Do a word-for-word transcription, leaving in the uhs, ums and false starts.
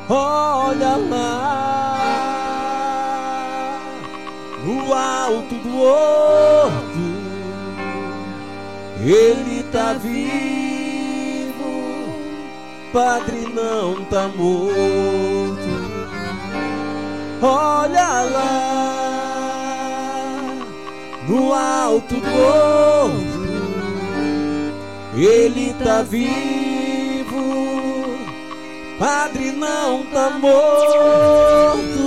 Olha lá, no alto do horto, ele tá vivo, padre não tá morto. Olha lá, no alto do horto, ele tá vivo, padre não tá morto.